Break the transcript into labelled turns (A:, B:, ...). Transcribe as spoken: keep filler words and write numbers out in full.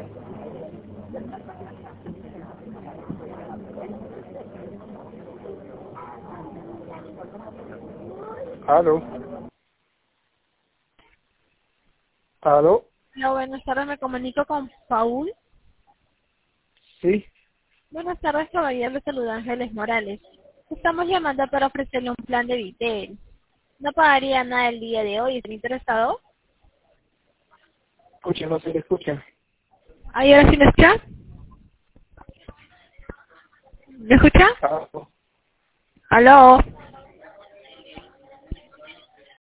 A: Aló. Aló.
B: Hola, buenas tardes, me comunico con Paul.
A: Sí.
B: Buenas tardes, caballero, le saluda Ángeles Morales. Estamos llamando para ofrecerle un plan de Vitel. No pagaría nada el día de hoy, ¿está interesado?
A: Escucha, no se le escucha.
B: ¿Ahí ahora sí me escucha? ¿Me escucha?
A: Aló.
B: ¿Aló?